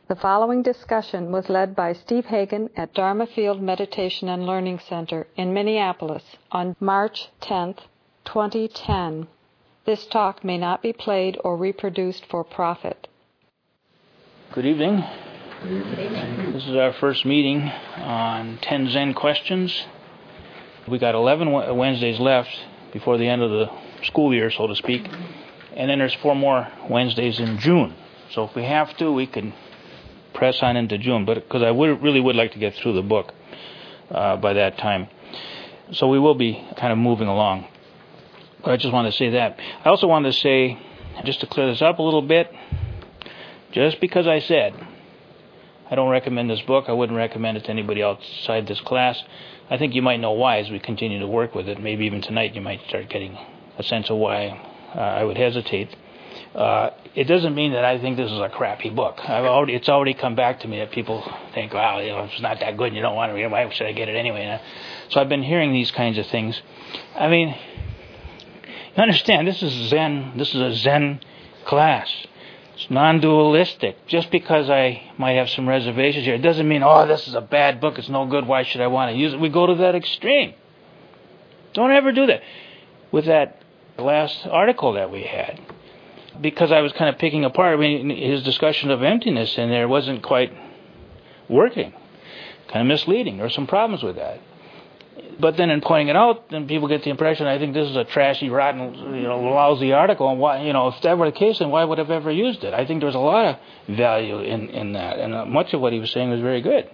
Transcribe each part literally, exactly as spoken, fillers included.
The following discussion was led by Steve Hagen at Dharma Field Meditation and Learning Center in Minneapolis on March tenth, twenty ten. This talk may not be played or reproduced for profit. Good evening. Good evening. This is our first meeting on ten Zen questions. We got eleven Wednesdays left before the end of the school year, so to speak. And then there's four more Wednesdays in June. So if we have to, we can press on into June, but because I would, really would like to get through the book uh, by that time. So we will be kind of moving along. But I just wanted to say that. I also wanted to say, just to clear this up a little bit, just because I said I don't recommend this book, I wouldn't recommend it to anybody outside this class, I think you might know why as we continue to work with it. Maybe even tonight you might start getting a sense of why uh, I would hesitate. Uh, it doesn't mean that I think this is a crappy book. I've already, it's already come back to me that people think, wow, you know, it's not that good and you don't want to read it. Why should I get it anyway? So I've been hearing these kinds of things. I mean, you understand, this is Zen. This is a Zen class. It's non-dualistic. Just because I might have some reservations here, it doesn't mean, oh, this is a bad book. It's no good. Why should I want to use it? We go to that extreme. Don't ever do that. With that last article that we had, because I was kind of picking apart, I mean, his discussion of emptiness in there wasn't quite working, kind of misleading. There were some problems with that. But then in pointing it out, then people get the impression I think this is a trashy, rotten, you know, lousy article. And why, you know, if that were the case, then why would I have ever used it? I think there's a lot of value in, in that, and uh, much of what he was saying was very good.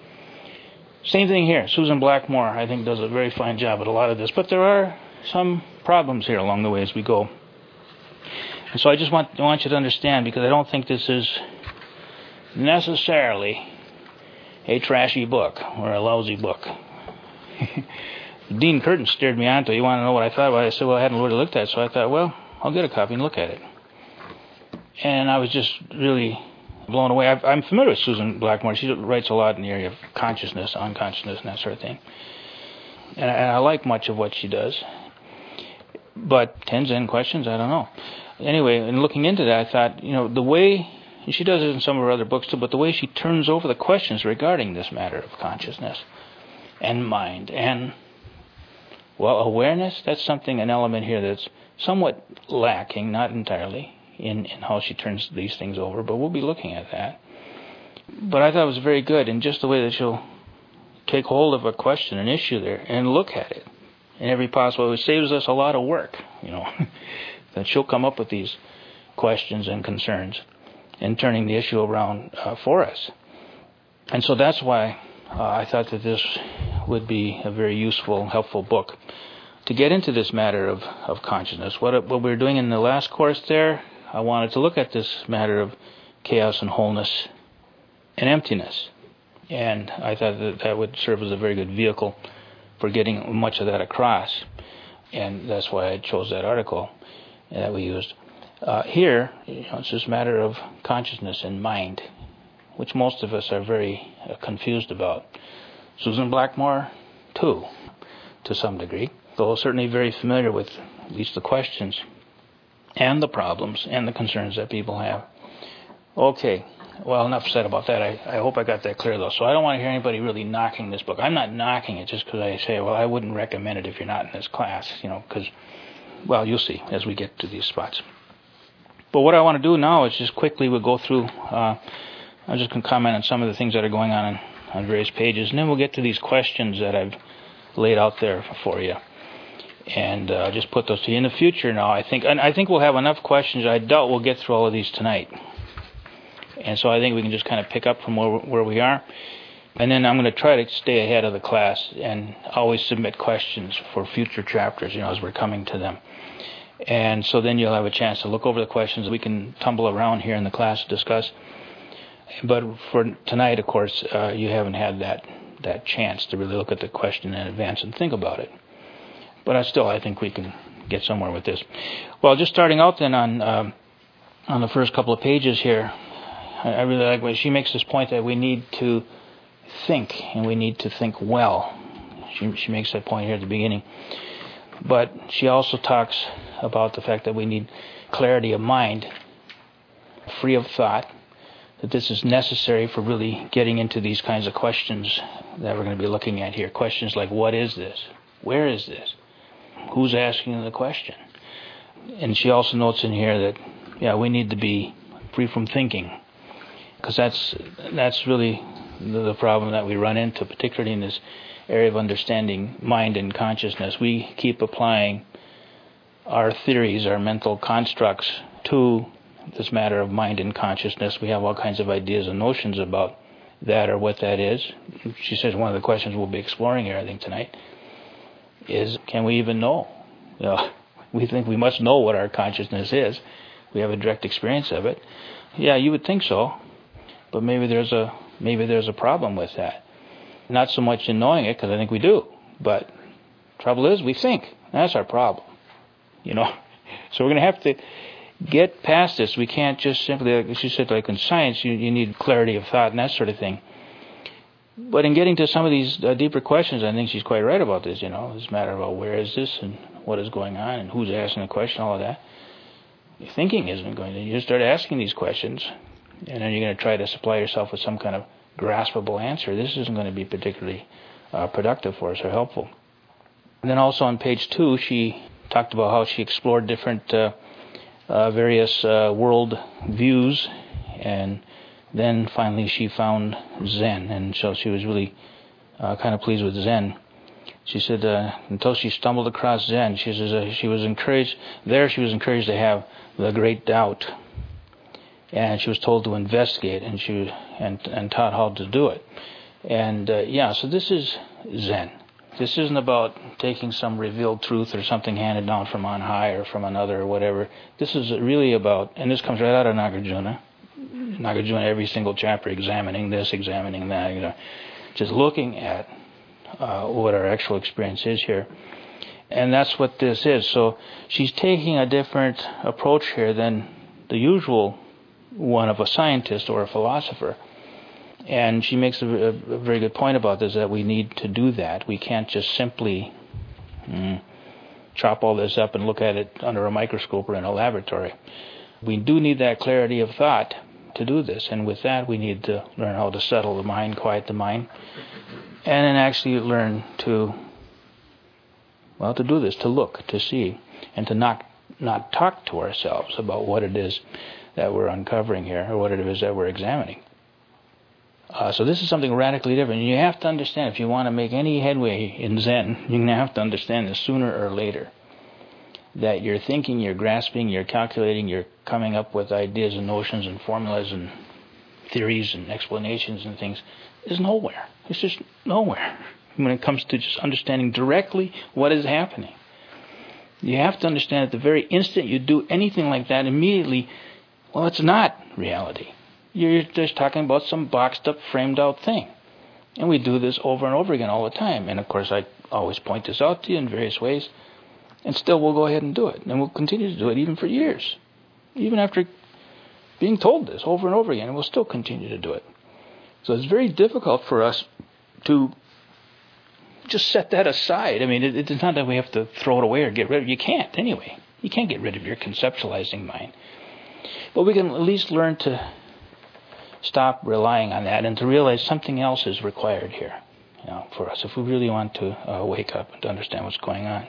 Same thing here. Susan Blackmore, I think, does a very fine job at a lot of this. But there are some problems here along the way as we go. And so I just want, I want you to understand, because I don't think this is necessarily a trashy book or a lousy book. Dean Curtin steered me on to it. You want to know what I thought about it? I said, well, I hadn't really looked at it, so I thought, well, I'll get a copy and look at it. And I was just really blown away. I've, I'm familiar with Susan Blackmore. She writes a lot in the area of consciousness, unconsciousness, and that sort of thing. And I, and I like much of what she does. But ten Zen questions, I don't know. Anyway, in looking into that, I thought, you know, the way, and she does it in some of her other books too, but the way she turns over the questions regarding this matter of consciousness and mind and, well, awareness, that's something, an element here that's somewhat lacking, not entirely, in, in how she turns these things over, but we'll be looking at that. But I thought it was very good in just the way that she'll take hold of a question, an issue there, and look at it in every possible way. It saves us a lot of work, you know. That she'll come up with these questions and concerns and turning the issue around uh, for us. And so that's why uh, I thought that this would be a very useful, helpful book to get into this matter of, of consciousness. What, what we were doing in the last course there, I wanted to look at this matter of chaos and wholeness and emptiness. And I thought that that would serve as a very good vehicle for getting much of that across. And that's why I chose that article that we used. Uh, here, you know, it's this matter of consciousness and mind, which most of us are very uh, confused about. Susan Blackmore, too, to some degree, though certainly very familiar with at least the questions and the problems and the concerns that people have. Okay, well, enough said about that. I, I hope I got that clear, though. So I don't want to hear anybody really knocking this book. I'm not knocking it just because I say, well, I wouldn't recommend it if you're not in this class, you know, because, well, you'll see as we get to these spots. But what I want to do now is just quickly we'll go through, uh, I'm just going to comment on some of the things that are going on, on on various pages, and then we'll get to these questions that I've laid out there for you. And uh, just put those to you in the future now. I think and I think we'll have enough questions. I doubt we'll get through all of these tonight. And so I think we can just kind of pick up from where, where we are. And then I'm going to try to stay ahead of the class and always submit questions for future chapters, you know, as we're coming to them. And so then you'll have a chance to look over the questions. We can tumble around here in the class to discuss. But for tonight, of course, uh, you haven't had that that chance to really look at the question in advance and think about it. But I still, I think we can get somewhere with this. Well, just starting out then on um, on the first couple of pages here, I, I really like when she makes this point that we need to think, and we need to think well. She, she makes that point here at the beginning. But she also talks about the fact that we need clarity of mind, free of thought, that this is necessary for really getting into these kinds of questions that we're going to be looking at here. Questions like, what is this? Where is this? Who's asking the question? And she also notes in here that, yeah, we need to be free from thinking, because that's that's really the, the problem that we run into, particularly in this area of understanding mind and consciousness. We keep applying our theories, our mental constructs to this matter of mind and consciousness. We have all kinds of ideas and notions about that or what that is. She says one of the questions we'll be exploring here, I think, tonight, is can we even know? You know, we think we must know what our consciousness is. We have a direct experience of it. Yeah, you would think so, but maybe there's a maybe there's a problem with that. Not so much in knowing it, because I think we do, but trouble is we think. That's our problem. You know, so we're going to have to get past this. We can't just simply, like she said, like in science, you, you need clarity of thought and that sort of thing. But in getting to some of these uh, deeper questions, I think she's quite right about this, you know, this matter about where is this and what is going on and who's asking the question, all of that. Your thinking isn't going to, you just start asking these questions, and then you're going to try to supply yourself with some kind of graspable answer. This isn't going to be particularly uh, productive for us or helpful. And then also on page two, she talked about how she explored different uh, uh, various uh, world views, and then finally she found Zen, and so she was really uh, kind of pleased with Zen. She said uh, until she stumbled across Zen, she says uh, she was encouraged there. She was encouraged to have the great doubt, and she was told to investigate, and she and and taught how to do it. And uh, yeah, so this is Zen. This isn't about taking some revealed truth or something handed down from on high or from another or whatever. This is really about, and this comes right out of Nagarjuna. Nagarjuna, every single chapter, examining this, examining that, you know, just looking at uh, what our actual experience is here. And that's what this is. So she's taking a different approach here than the usual one of a scientist or a philosopher. And she makes a, a very good point about this, that we need to do that. We can't just simply mm, chop all this up and look at it under a microscope or in a laboratory. We do need that clarity of thought to do this. And with that, we need to learn how to settle the mind, quiet the mind, and then actually learn to, well, to do this, to look, to see, and to not not talk to ourselves about what it is that we're uncovering here, or what it is that we're examining. Uh, so this is something radically different. And you have to understand, if you want to make any headway in Zen, you're going to have to understand this sooner or later, that you're thinking, you're grasping, you're calculating, you're coming up with ideas and notions and formulas and theories and explanations and things is nowhere. It's just nowhere when it comes to just understanding directly what is happening. You have to understand at the very instant you do anything like that, immediately, well, it's not reality. You're just talking about some boxed up, framed out thing. And we do this over and over again all the time. And of course, I always point this out to you in various ways. And still we'll go ahead and do it. And we'll continue to do it even for years. Even after being told this over and over again, and we'll still continue to do it. So it's very difficult for us to just set that aside. I mean, it, it's not that we have to throw it away or get rid of it. You can't anyway. You can't get rid of your conceptualizing mind. But we can at least learn to stop relying on that and to realize something else is required here, you know, for us if we really want to uh, wake up and to understand what's going on.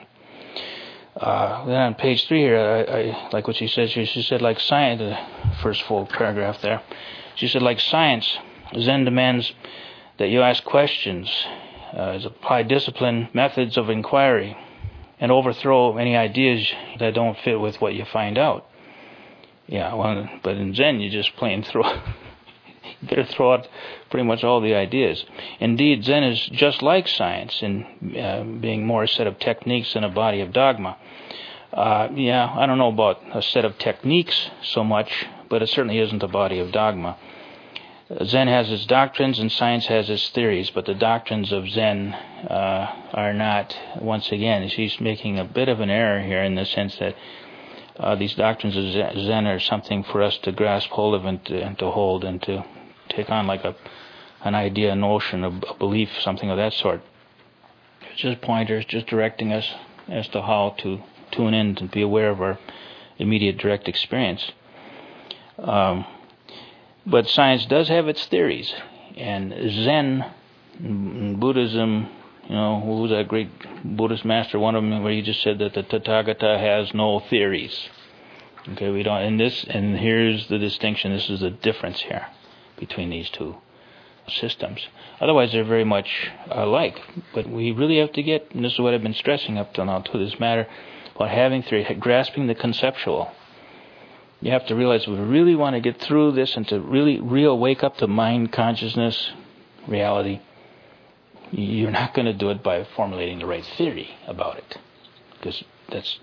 Uh, then on page three here, I, I like what she said. She, she said, like science, the first full paragraph there. She said, like science, Zen demands that you ask questions, uh, apply discipline, methods of inquiry, and overthrow any ideas that don't fit with what you find out. Yeah, well, but in Zen, you just plain throw. You better throw out pretty much all the ideas. Indeed, Zen is just like science in uh, being more a set of techniques than a body of dogma. Uh, yeah, I don't know about a set of techniques so much, but it certainly isn't a body of dogma. Zen has its doctrines and science has its theories, but the doctrines of Zen uh, are not, once again, she's making a bit of an error here in the sense that uh, these doctrines of Zen are something for us to grasp hold of and to, and to hold and to take on like a an idea, a notion, a, a belief, something of that sort. It's just pointers, just directing us as to how to tune in and be aware of our immediate direct experience. Um, But science does have its theories. And Zen, Buddhism, you know, who was that great Buddhist master? One of them, where he just said that the Tathagata has no theories. Okay, we don't. And this, and here's the distinction. This is the difference here between these two systems. Otherwise, they're very much alike. But we really have to get, and this is what I've been stressing up till now to this matter, about having theory, grasping the conceptual. You have to realize if we really want to get through this and to really real wake up to mind consciousness, reality, you're not going to do it by formulating the right theory about it, because that's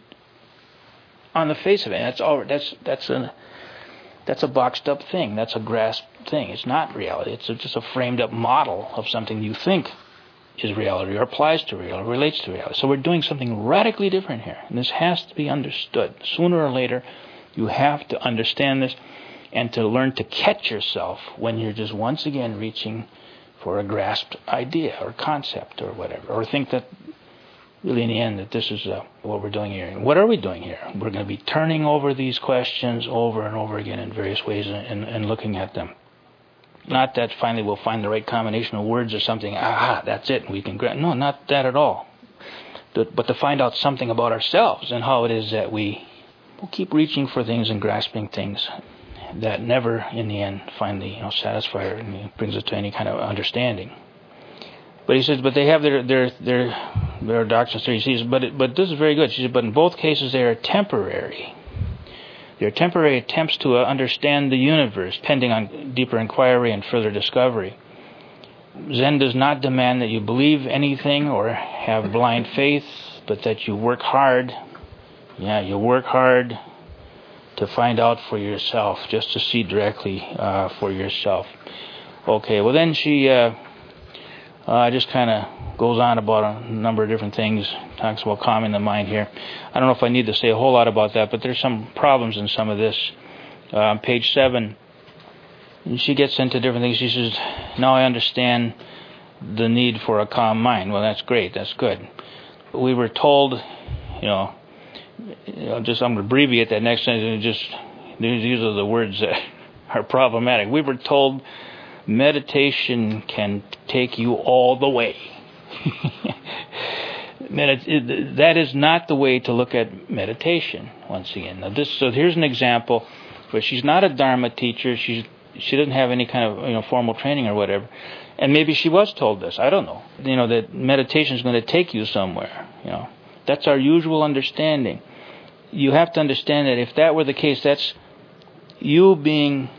on the face of it. That's all. That's that's a that's a boxed up thing. That's a grasped thing. It's not reality. It's a, just a framed up model of something you think is reality or applies to reality, or relates to reality. So we're doing something radically different here, and this has to be understood. Sooner or later, you have to understand this and to learn to catch yourself when you're just once again reaching for a grasped idea or concept or whatever, or think that really in the end that this is uh, what we're doing here. And what are we doing here? We're going to be turning over these questions over and over again in various ways and, and, and looking at them. Not that finally we'll find the right combination of words or something, ah, that's it, and we can grasp. No, not that at all. But to find out something about ourselves and how it is that we will keep reaching for things and grasping things that never, in the end, finally, you know, satisfy her and brings us to any kind of understanding. But he says, but they have their their their their doctrines. He says, but it, but this is very good. She says, but in both cases they are temporary. They are temporary attempts to uh, understand the universe, pending on deeper inquiry and further discovery. Zen does not demand that you believe anything or have blind faith, but that you work hard. Yeah, you work hard to find out for yourself, just to see directly uh, for yourself. Okay, well then she uh, uh, just kind of goes on about a number of different things, talks about calming the mind here. I don't know if I need to say a whole lot about that, but there's some problems in some of this. Uh, on page seven, she gets into different things. She says, now I understand the need for a calm mind. Well, that's great, that's good. We were told, you know, You know, just I'm going to abbreviate that next sentence and just these are the words that are problematic. We were told meditation can take you all the way. Medit- that is not the way to look at meditation. Once again, now this so here's an example where she's not a Dharma teacher. She's she doesn't have any kind of you know formal training or whatever, and maybe she was told this. I don't know. You know that meditation is going to take you somewhere. You know that's our usual understanding. You have to understand that if that were the case, that's you being,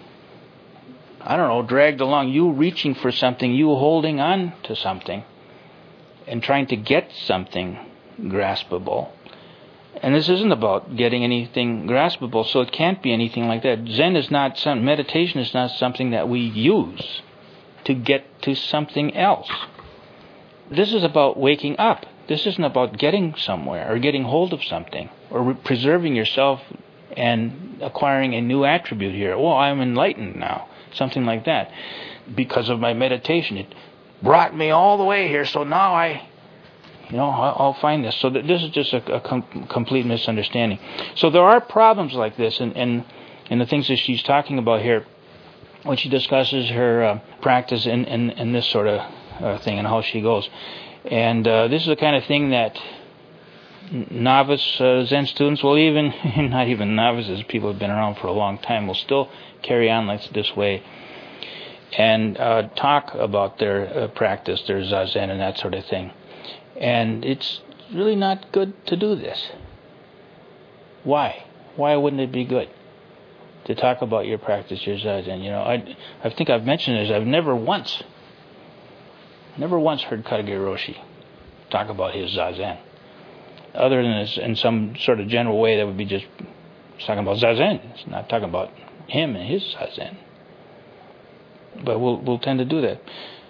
I don't know, dragged along, you reaching for something, you holding on to something, and trying to get something graspable. And this isn't about getting anything graspable, so it can't be anything like that. Zen is not some, meditation is not something that we use to get to something else. This is about waking up. This isn't about getting somewhere or getting hold of something or re- preserving yourself and acquiring a new attribute here. Oh, I'm enlightened now. Something like that. Because of my meditation. It brought me all the way here, so now I, you know, I'll, I'll find this. So th- this is just a, a com- complete misunderstanding. So there are problems like this in, in, in the things that she's talking about here when she discusses her uh, practice in, in, in this sort of uh, thing and how she goes. And uh, this is the kind of thing that novice uh, Zen students will even, not even novices, people who have been around for a long time, will still carry on like this way and uh, talk about their uh, practice, their Zazen and that sort of thing. And it's really not good to do this. Why? Why wouldn't it be good to talk about your practice, your Zazen? You know, I, I think I've mentioned this. I've never once Never once heard Katagiri Roshi talk about his Zazen. Other than this, in some sort of general way, that would be just talking about Zazen. It's not talking about him and his Zazen. But we'll we'll tend to do that.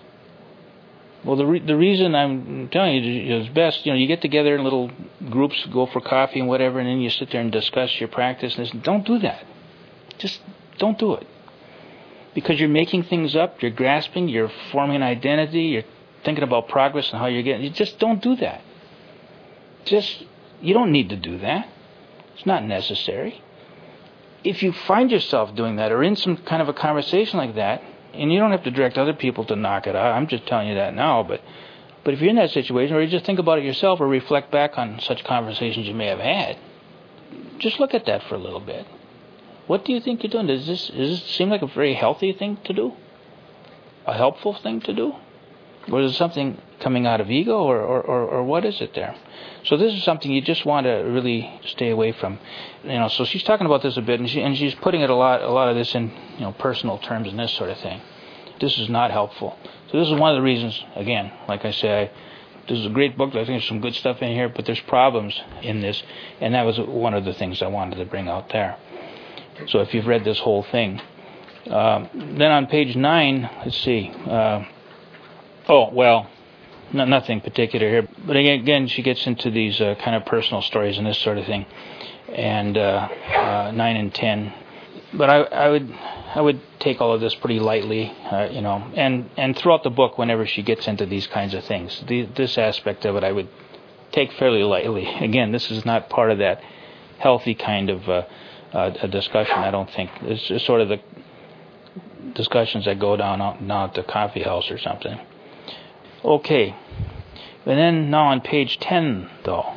Well, the re- the reason I'm telling you is best, you know, you get together in little groups, go for coffee and whatever, and then you sit there and discuss your practice. And don't do that. Just don't do it. Because you're making things up, you're grasping, you're forming an identity, you're thinking about progress and how you're getting. You just don't do that. Just, you don't need to do that. It's not necessary. if you find yourself doing that or in some kind of a conversation like that, and you don't have to direct other people to knock it out, I'm just telling you that now, but but if you're in that situation, or you just think about it yourself or reflect back on such conversations you may have had, just look at that for a little bit. What do you think you're doing? Does this, does this seem like a very healthy thing to do? A helpful thing to do? Or is it something coming out of ego, or, or, or, or what is it there? So this is something you just want to really stay away from. You know, so she's talking about this a bit, and, she, and she's putting it a lot, a lot of this in, you know, personal terms and this sort of thing. This is not helpful. So this is one of the reasons, again, like I say, this is a great book. I think there's some good stuff in here, but there's problems in this, and that was one of the things I wanted to bring out there. So if you've read this whole thing. Um, then on page nine, let's see. Uh, oh, well, no, nothing particular here. But again, again she gets into these uh, kind of personal stories and this sort of thing. And uh, uh, nine and ten. But I, I would I would take all of this pretty lightly, uh, you know. And, and throughout the book, whenever she gets into these kinds of things, the, this aspect of it I would take fairly lightly. Again, this is not part of that healthy kind of uh, uh, a discussion, I don't think. It's just sort of the discussions that go down out, down at the coffee house or something. Okay. And then now on page ten, though,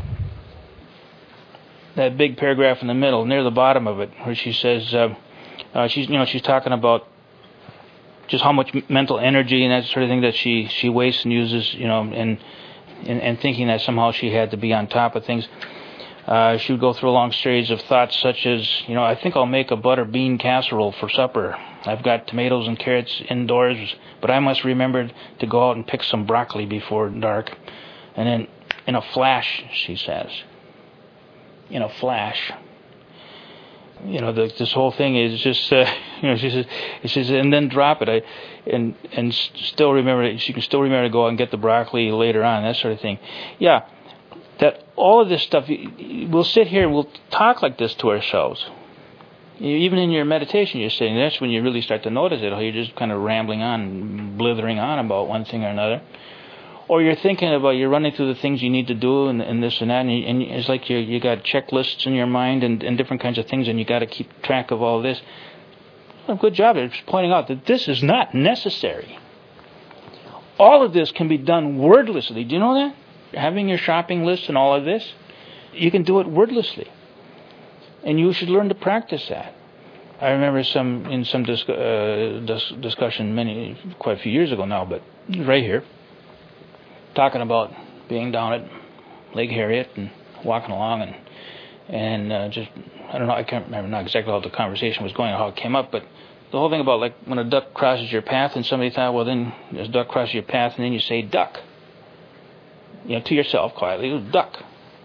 that big paragraph in the middle, near the bottom of it, where she says, uh, uh, she's you know she's talking about just how much mental energy and that sort of thing that she, she wastes and uses, you know, and, and and thinking that somehow she had to be on top of things. Uh, she would go through a long series of thoughts such as, you know, I think I'll make a butter bean casserole for supper. I've got tomatoes and carrots indoors, but I must remember to go out and pick some broccoli before dark. And then, in a flash, she says, in a flash, you know, the, this whole thing is just, uh, you know, she says, she says, and then drop it. I, and and still remember, she can still remember to go out and get the broccoli later on, that sort of thing. Yeah. That all of this stuff, we'll sit here and we'll talk like this to ourselves. Even in your meditation, you're sitting, that's when you really start to notice it. You're just kind of rambling on, blithering on about one thing or another. Or you're thinking about, you're running through the things you need to do and, and this and that, and, you, and it's like you you got checklists in your mind and, and different kinds of things, and you got to keep track of all this. Well, good job at pointing out that this is not necessary. All of this can be done wordlessly. Do you know that? Having your shopping list and all of this, you can do it wordlessly. And you should learn to practice that. I remember some in some dis- uh, dis- discussion many, quite a few years ago now, but right here, talking about being down at Lake Harriet and walking along and and uh, just, I don't know, I can't remember not exactly how the conversation was going or how it came up, but the whole thing about like when a duck crosses your path and somebody thought, well then there's a duck crosses your path and then you say duck. You know, to yourself quietly, duck.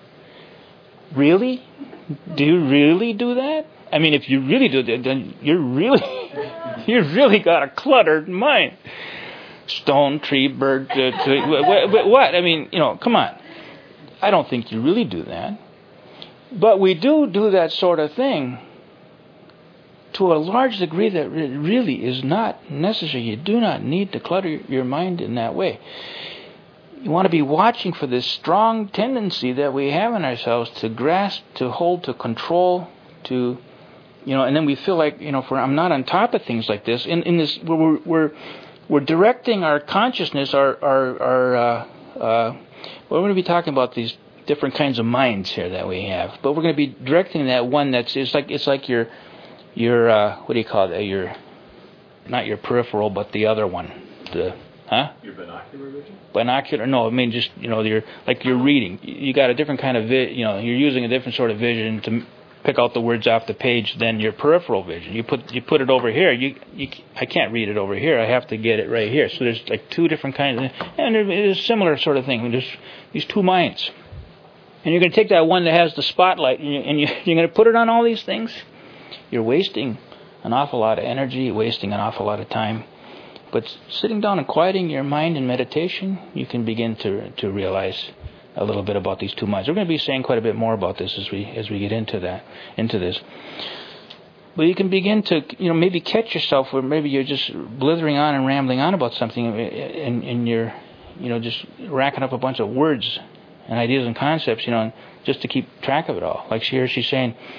Really? Do you really do that? I mean, if you really do that, then you're really, you've really got a cluttered mind. Stone, tree, bird, uh, tree, what, what? I mean, you know, come on. I don't think you really do that. But we do do that sort of thing to a large degree that really is not necessary. You do not need to clutter your mind in that way. You want to be watching for this strong tendency that we have in ourselves to grasp, to hold, to control, to, you know, and then we feel like, you know, if we're, I'm not on top of things like this. In in this, we're we're we're directing our consciousness, our our our. Uh, uh, we're going to be talking about these different kinds of minds here that we have, but we're going to be directing that one that's it's like it's like your your uh, what do you call it? Your not your peripheral, but the other one, the. Huh? Your binocular vision? Binocular? No, I mean just, you know, you're like you're reading. You got a different kind of vi- you know, you're using a different sort of vision to pick out the words off the page than your peripheral vision. You put you put it over here. You, you I can't read it over here. I have to get it right here. So there's like two different kinds of, and there's a similar sort of thing. There's these two minds, and you're going to take that one that has the spotlight, and, you, and you, you're going to put it on all these things. You're wasting an awful lot of energy, wasting an awful lot of time. But sitting down and quieting your mind in meditation, you can begin to to realize a little bit about these two minds. We're going to be saying quite a bit more about this as we as we get into that into this. But you can begin to, you know, maybe catch yourself where maybe you're just blithering on and rambling on about something, and, and you're, you know, just racking up a bunch of words and ideas and concepts, you know, just to keep track of it all. Like here she's saying,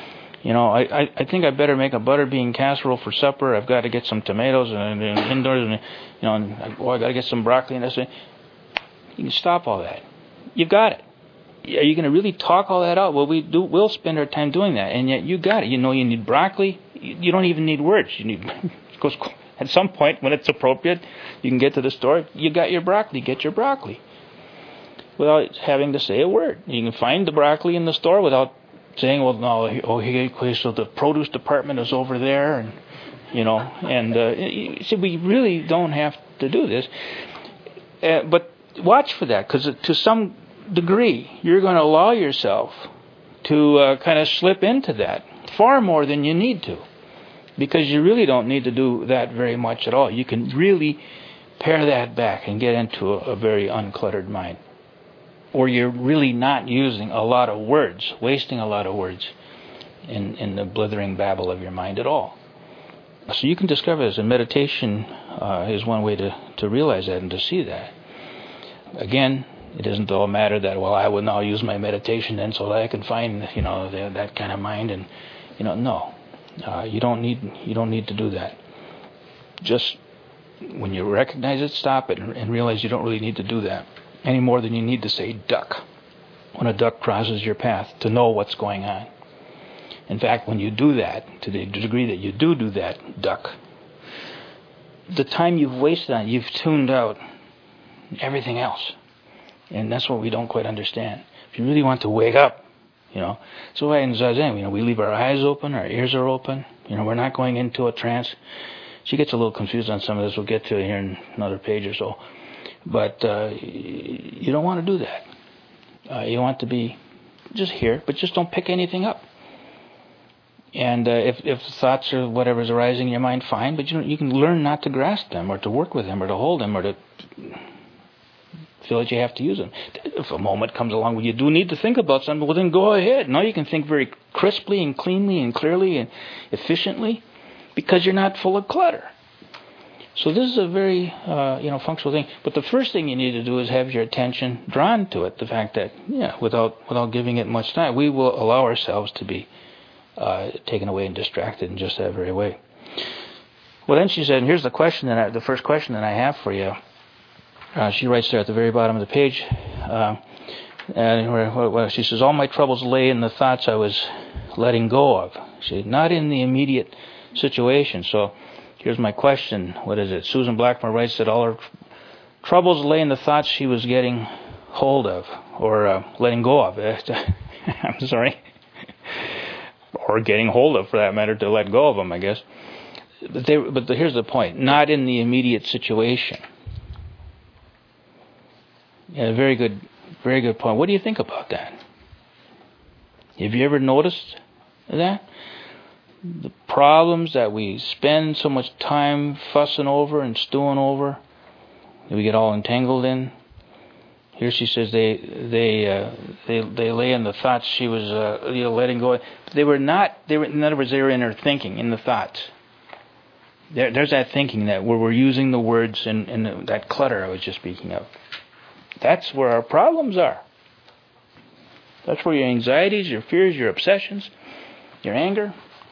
You know, I, I, I think I better make a butter bean casserole for supper. I've got to get some tomatoes and, and indoors, and you know, and, oh, I got to get some broccoli and this. You can stop all that. You've got it. Are you going to really talk all that out? Well, we do. We'll spend our time doing that, and yet you got it. You know, you need broccoli. You, you don't even need words. You need. Because at some point, when it's appropriate, you can get to the store. You got your broccoli. Get your broccoli. Without having to say a word, you can find the broccoli in the store without saying, "Well, no, oh, okay, so the produce department is over there," and you know, and uh, you see, we really don't have to do this. Uh, but watch for that, because to some degree, you're going to allow yourself to uh, kind of slip into that far more than you need to, because you really don't need to do that very much at all. You can really pare that back and get into a, a very uncluttered mind, or you're really not using a lot of words, wasting a lot of words in, in the blithering babble of your mind at all. So you can discover this, and meditation uh, is one way to, to realize that and to see that. Again, it doesn't all matter that, well, I will now use my meditation then so that I can find, you know, the, that kind of mind. And, you know, no. Uh, you don't need you don't need to do that. Just when you recognize it, stop it and, and realize you don't really need to do that any more than you need to say duck when a duck crosses your path to know what's going on. In fact, when you do that, to the degree that you do do that duck, the time you've wasted on it, you've tuned out everything else. And that's what we don't quite understand. If you really want to wake up, you know, so in Zazen, you know, we leave our eyes open, our ears are open, you know, we're not going into a trance. She gets a little confused on some of this. We'll get to it here in another page or so. But uh, you don't want to do that. Uh, you want to be just here, but just don't pick anything up. And uh, if if thoughts or whatever's arising in your mind, fine, but you know, you can learn not to grasp them or to work with them or to hold them or to feel that you have to use them. If a moment comes along where you do need to think about something, well then go ahead. Now you can think very crisply and cleanly and clearly and efficiently because you're not full of clutter. So this is a very uh, you know functional thing. But the first thing you need to do is have your attention drawn to it. The fact that yeah, without without giving it much time, we will allow ourselves to be uh, taken away and distracted in just that very way. Well, then she said, and here's the question that I, the first question that I have for you. Uh, she writes there at the very bottom of the page, uh, and where, where she says, all my troubles lay in the thoughts I was letting go of. She said, not in the immediate situation. So here's my question. What is it? Susan Blackmore writes that all her troubles lay in the thoughts she was getting hold of, or uh, letting go of. I'm sorry. Or getting hold of, for that matter, to let go of them, I guess. But, they, but the, here's the point. Not in the immediate situation. Yeah, very good, very good point. What do you think about that? Have you ever noticed that? The problems that we spend so much time fussing over and stewing over, that we get all entangled in. Here she says they they uh, they they lay in the thoughts she was uh, you know, letting go. They were not. They were, in other words, they were in her thinking, in the thoughts. There, there's that thinking that where we're using the words in, in that clutter I was just speaking of. That's where our problems are. That's where your anxieties, your fears, your obsessions, your anger.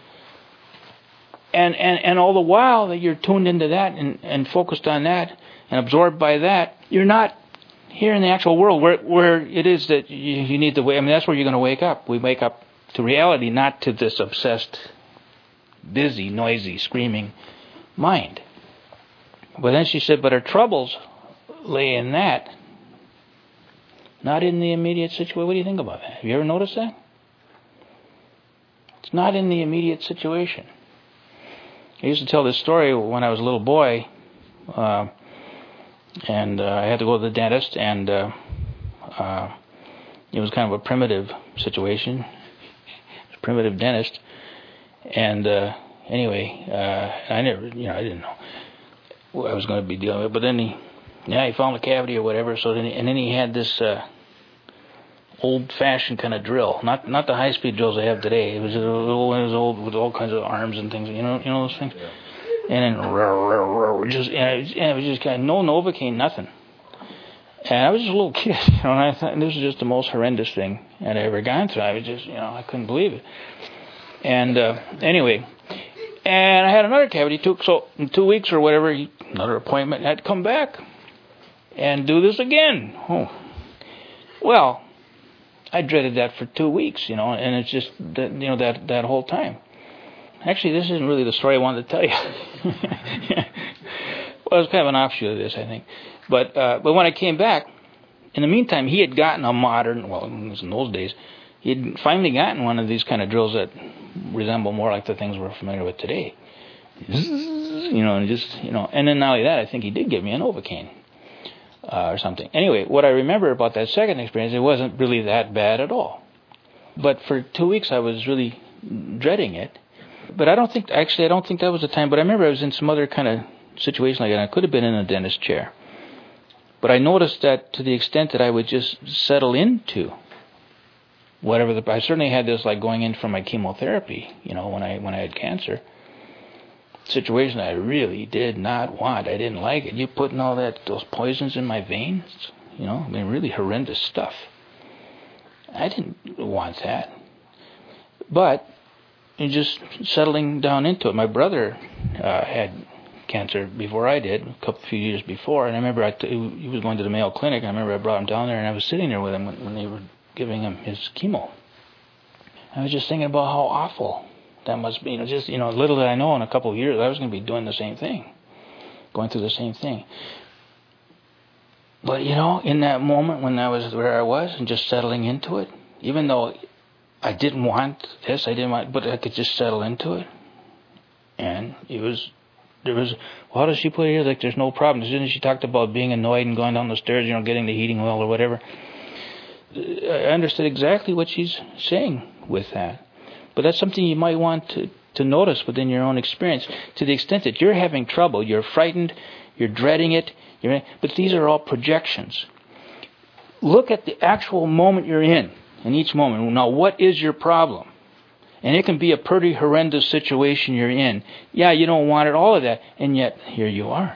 And and, and all the while that you're tuned into that and, and focused on that and absorbed by that, you're not here in the actual world where where it is that you, you need to wake. I mean, that's where you're going to wake up. We wake up to reality, not to this obsessed, busy, noisy, screaming mind. But then she said, but her troubles lay in that. Not in the immediate situation. What do you think about that? Have you ever noticed that? It's not in the immediate situation. I used to tell this story when I was a little boy, uh, and uh, I had to go to the dentist, and uh, uh, it was kind of a primitive situation, primitive dentist, and uh, anyway, uh, I never, you know, I didn't know what I was going to be dealing with, but then he. Yeah, he found a cavity or whatever. So then, he, and then he had this uh, old-fashioned kind of drill, not not the high-speed drills they have today. It was, it was old with all kinds of arms and things. You know, you know those things. Yeah. And then just and it, was, and it was just kind of no Novocaine, nothing. And I was just a little kid, you know, and I thought this was just the most horrendous thing I'd ever gone through. I was just, you know, I couldn't believe it. And uh, anyway, and I had another cavity too. So in two weeks or whatever, he, another appointment, had to come back and do this again. Oh, well, I dreaded that for two weeks, you know, and it's just that, you know, that that whole time. Actually, this isn't really the story I wanted to tell you. Well, it was kind of an offshoot of this, I think. But uh, but when I came back, in the meantime, he had gotten a modern, well, it was in those days, he had finally gotten one of these kind of drills that resemble more like the things we're familiar with today. You know, and just, you know, and then not only that, I think he did give me a Novocaine uh, or something. Anyway, what I remember about that second experience, it wasn't really that bad at all. But for two weeks, I was really dreading it. But I don't think, actually, I don't think that was the time. But I remember I was in some other kind of situation like that. I could have been in a dentist chair. But I noticed that to the extent that I would just settle into whatever the, I certainly had this like going in for my chemotherapy, you know, when I when I had cancer. Situation I really did not want. I didn't like it. You putting all that, those poisons in my veins, you know, I mean, really horrendous stuff. I didn't want that. But and just settling down into it. My brother uh, had cancer before I did, a couple few years before, and I remember I t- he was going to the Mayo Clinic. I remember I brought him down there, and I was sitting there with him when, when they were giving him his chemo. I was just thinking about how awful that must be. You know, just you know, little did I know in a couple of years I was going to be doing the same thing, going through the same thing. But you know, in that moment when I was where I was and just settling into it, even though I didn't want this, I didn't want, but I could just settle into it. And it was, there was, well, how does she put it here? Like, there's no problem. As soon as she talked about being annoyed and going down the stairs, you know, getting the heating oil or whatever, I understood exactly what she's saying with that. But that's something you might want to, to notice within your own experience. To the extent that you're having trouble, you're frightened, you're dreading it, you're, but these are all projections. Look at the actual moment you're in. In each moment. Now, what is your problem? And it can be a pretty horrendous situation you're in. Yeah, you don't want it, all of that, and yet here you are.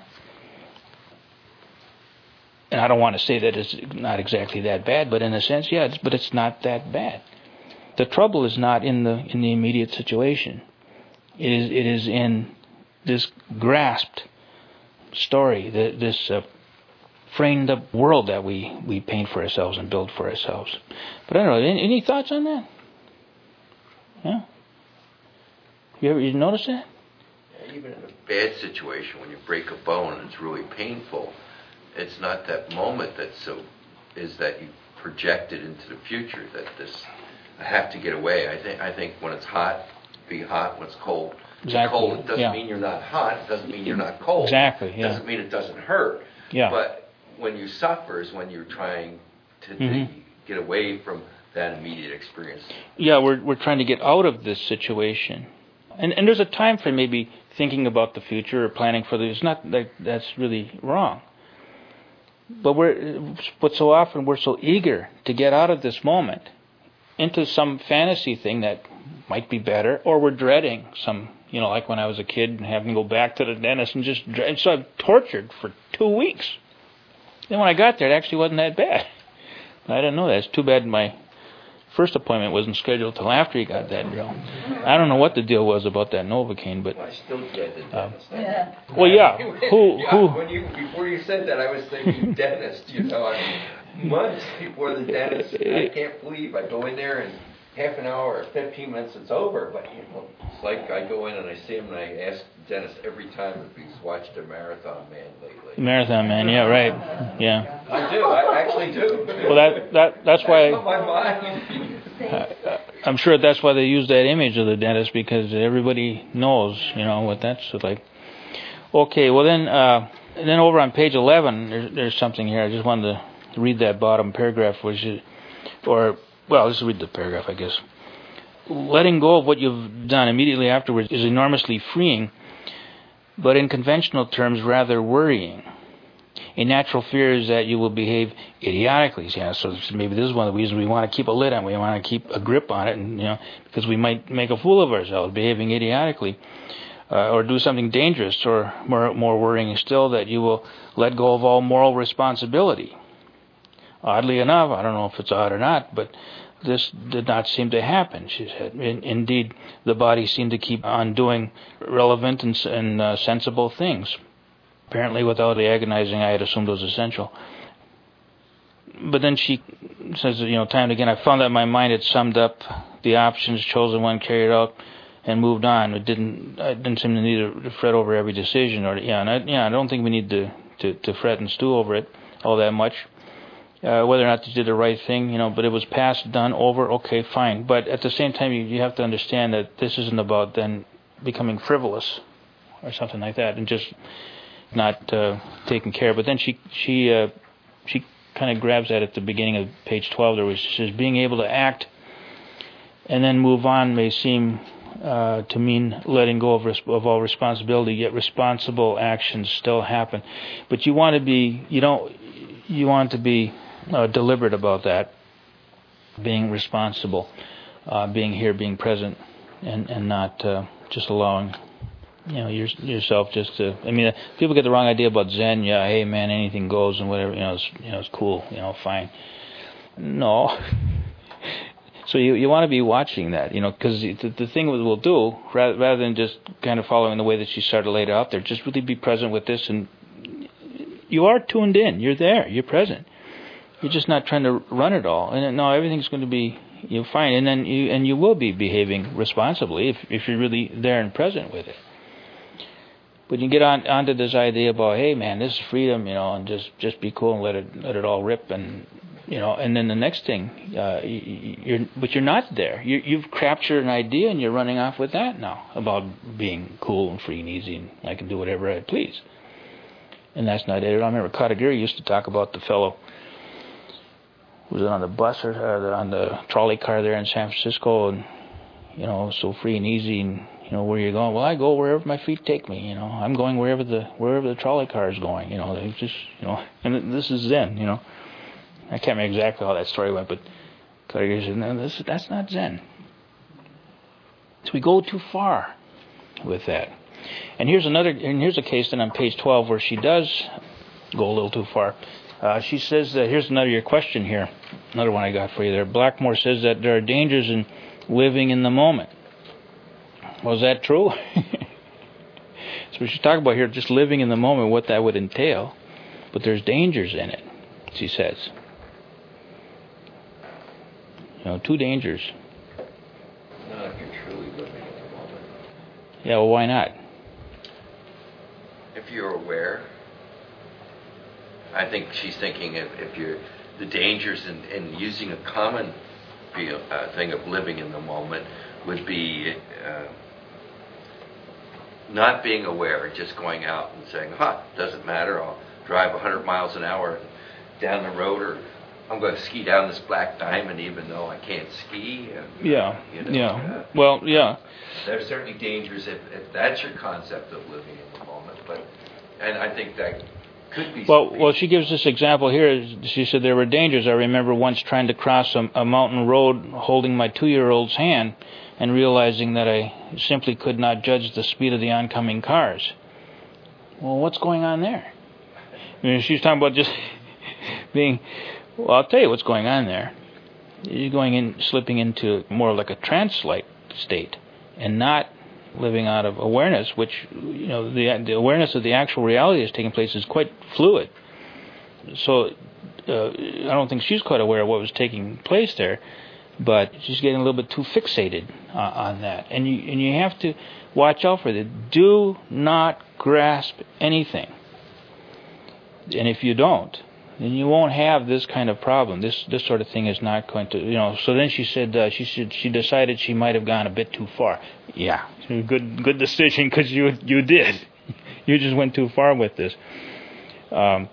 And I don't want to say that it's not exactly that bad, but in a sense, yeah, it's, but it's not that bad. The trouble is not in the in the immediate situation. It is it is in this grasped story, the, this uh, framed up world that we, we paint for ourselves and build for ourselves. But I don't know, any, any thoughts on that? Yeah? You ever you notice that? Yeah, even in a bad situation, when you break a bone and it's really painful, it's not that moment that's so, is that you project it into the future, that this, I have to get away. I think I think when it's hot, be hot. When it's cold, exactly. cold. It doesn't yeah. mean you're not hot. It doesn't mean you're not cold. Exactly. It yeah. doesn't mean it doesn't hurt. Yeah. But when you suffer is when you're trying to, mm-hmm. to get away from that immediate experience. Yeah, we're we're trying to get out of this situation, and and there's a time for maybe thinking about the future or planning for the. It's not that that's really wrong. But we're but so often we're so eager to get out of this moment into some fantasy thing that might be better, or we're dreading some. You know, like when I was a kid and having to go back to the dentist and just dread, so I'm tortured for two weeks. Then when I got there, it actually wasn't that bad. I didn't know that. It's too bad my first appointment wasn't scheduled till after he got that drill. I don't know what the deal was about that Novocaine, but Well, I still dread the dentist. Uh, yeah. Well, yeah. Who? yeah, Who? When you before you said that, I was thinking dentist. You know, I mean, months before the dentist. I can't believe I go in there and half an hour or fifteen minutes it's over. But you know, it's like I go in and I see him and I ask the dentist every time if he's watched a Marathon Man lately. Marathon Man, yeah, right, yeah. I do. I actually do. Well, that that that's why. That's my mind. Uh, I'm sure that's why they use that image of the dentist, because everybody knows, you know, what that's like. Okay, well then, uh, then over on page eleven, there's, there's something here. I just wanted to read that bottom paragraph, which is, or well, let's read the paragraph, I guess. Letting go of what you've done immediately afterwards is enormously freeing, but in conventional terms, rather worrying. A natural fear is that you will behave idiotically. Yeah, so maybe this is one of the reasons we want to keep a lid on it. We want to keep a grip on it, and you know, because we might make a fool of ourselves, behaving idiotically, uh, or do something dangerous, or more, more worrying still, that you will let go of all moral responsibility. Oddly enough, I don't know if it's odd or not, but this did not seem to happen, she said. In, indeed, the body seemed to keep on doing relevant and, and uh, sensible things, apparently without the agonizing I had assumed was essential. But then she says, you know, time and again, I found that my mind had summed up the options, chosen one, carried out, and moved on. It didn't. I didn't seem to need to fret over every decision, or yeah, and I, yeah, I don't think we need to, to, to fret and stew over it all that much. Uh, whether or not you did the right thing, you know, but it was past, done, over. Okay, fine. But at the same time, you, you have to understand that this isn't about then becoming frivolous or something like that, and just not uh, taking care. But then she she uh, she. kind of grabs that at the beginning of page twelve there, which says being able to act and then move on may seem uh, to mean letting go of, res- of all responsibility, yet responsible actions still happen. But you want to be, you don't, you want to be uh, deliberate about that, being responsible, uh, being here, being present, and, and not uh, just allowing you know, your, yourself just to, I mean, uh, people get the wrong idea about Zen. Yeah, hey man, anything goes and whatever, you know, it's, you know, it's cool, you know, fine. No. So you you want to be watching that, you know, because the, the thing we'll do, rather, rather than just kind of following the way that she started laid out there, just really be present with this, and you are tuned in, you're there, you're present. You're just not trying to run it all. And no, everything's going to be, you know, fine, and then you, and you will be behaving responsibly if if you're really there and present with it. But you get on onto this idea about, hey man, this is freedom, you know, and just, just be cool and let it let it all rip, and you know, and then the next thing, uh, you're but you're not there. You, you've captured an idea and you're running off with that now about being cool and free and easy and I can do whatever I please. And that's not it. I remember Katagiri used to talk about the fellow who was on the bus or uh, on the trolley car there in San Francisco, and you know, so free and easy, and you know, where you're going? Well, I go wherever my feet take me. You know, I'm going wherever the wherever the trolley car is going. You know, they just, you know, and this is Zen. You know, I can't remember exactly how that story went, but Katagiri said, no, this that's not Zen. So we go too far with that. And here's another, and here's a case then on page twelve where she does go a little too far. Uh, she says that here's another your question here, another one I got for you there. Blackmore says that there are dangers in living in the moment. Was that true? So we should talk about here just living in the moment, what that would entail. But there's dangers in it, she says. You know, two dangers. Not if you're truly living in the moment. Yeah, well, why not? If you're aware, I think she's thinking if, if you're the dangers in, in using a common feel, uh, thing of living in the moment would be uh, not being aware, just going out and saying, huh, doesn't matter, I'll drive one hundred miles an hour down the road, or I'm going to ski down this black diamond even though I can't ski. And, yeah, you know, yeah. Uh, well, yeah. There's certainly dangers if, if that's your concept of living in the moment, but and I think that could be. Well, well, she gives this example here. She said there were dangers. I remember once trying to cross a, a mountain road holding my two-year-old's hand and realizing that I simply could not judge the speed of the oncoming cars. Well, what's going on there? I mean, she's talking about just being... Well, I'll tell you what's going on there. You're going in, slipping into more like a trance-like state and not living out of awareness, which, you know, the, the awareness of the actual reality that's taking place is quite fluid. So uh, I don't think she's quite aware of what was taking place there, but she's getting a little bit too fixated uh, on that. And you and you have to watch out for that. Do not grasp anything. And if you don't, then you won't have this kind of problem. This this sort of thing is not going to, you know. So then she said uh, she should, she decided she might have gone a bit too far. Yeah, good good decision, because you you did. You just went too far with this. Um,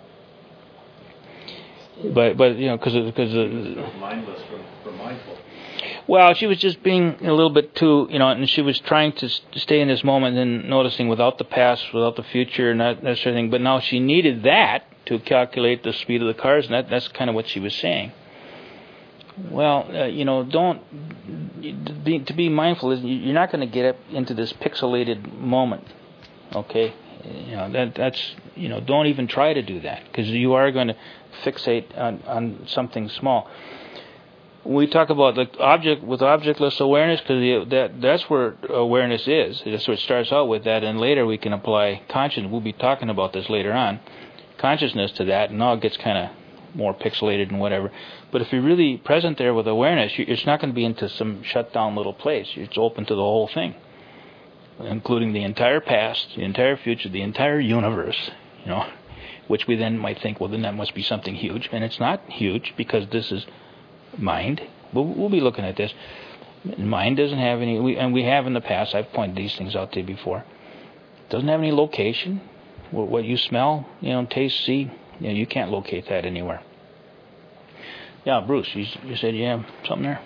but but you know, because because uh, mindless for, for mindful. Well, she was just being a little bit too, you know, and she was trying to stay in this moment and noticing without the past, without the future, and that, that sort of thing. But now she needed that to calculate the speed of the cars, and that, that's kind of what she was saying. Well, uh, you know, don't, be, to be mindful, is you're not going to get up into this pixelated moment, okay? You know, that that's, you know, don't even try to do that, because you are going to fixate on, on something small. we talk about the object with objectless awareness, because that that's where awareness is. That's where it starts out with that, and later we can apply consciousness. We'll be talking about this later on, consciousness to that, and now it gets kind of more pixelated and whatever. But if you're really present there with awareness, you, it's not going to be into some shut down little place. It's open to the whole thing, including the entire past, the entire future, the entire universe. You know, which we then might think, well, then that must be something huge, and it's not huge because this is mind. We'll, we'll be looking at this. Mind doesn't have any, we, and we have in the past, I've pointed these things out to you before, doesn't have any location. What, what you smell, you know, taste, see, you know, you can't locate that anywhere. Yeah, Bruce, you, you said you have something there?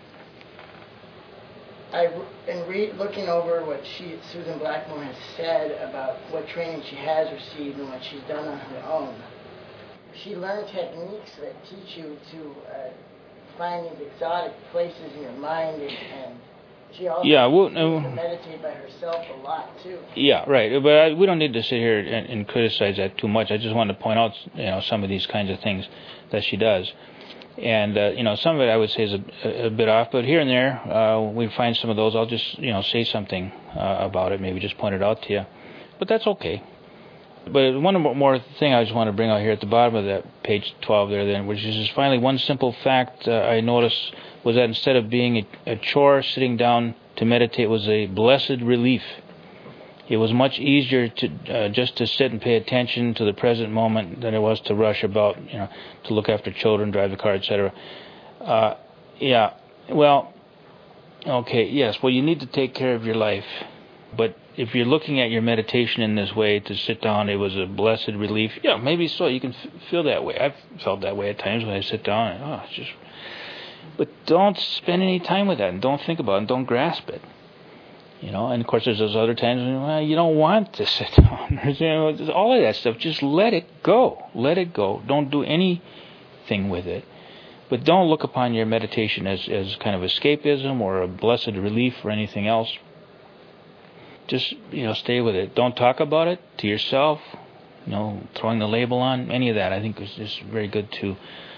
I, in re- looking over what she, Susan Blackmore has said about what training she has received and what she's done on her own, she learned techniques that teach you to uh, find these exotic places in your mind, and, and she also yeah, well, uh, to meditate by herself a lot too. Yeah, right. But I, we don't need to sit here and, and criticize that too much. I just wanted to point out, you know, some of these kinds of things that she does, and uh, you know, some of it I would say is a, a bit off. But here and there, uh, we find some of those. I'll just, you know, say something uh, about it. Maybe just point it out to you. But that's okay. But one more thing I just want to bring out here at the bottom of that page twelve there, then, which is just finally one simple fact uh, I noticed was that instead of being a, a chore, sitting down to meditate was a blessed relief. It was much easier to uh, just to sit and pay attention to the present moment than it was to rush about, you know, to look after children, drive the car, et cetera. Uh, yeah, well, okay, yes, well, you need to take care of your life, but if you're looking at your meditation in this way, to sit down, it was a blessed relief. Yeah, maybe so. You can f- feel that way. I've felt that way at times when I sit down. And, oh, it's just. But don't spend any time with that, and don't think about it, and don't grasp it. You know, and of course, there's those other times when well, you don't want to sit down. You know, all of that stuff. Just let it go. Let it go. Don't do anything with it. But don't look upon your meditation as as kind of escapism or a blessed relief or anything else. Just, you know, stay with it. Don't talk about it to yourself, you know, throwing the label on, any of that. I think is just very good to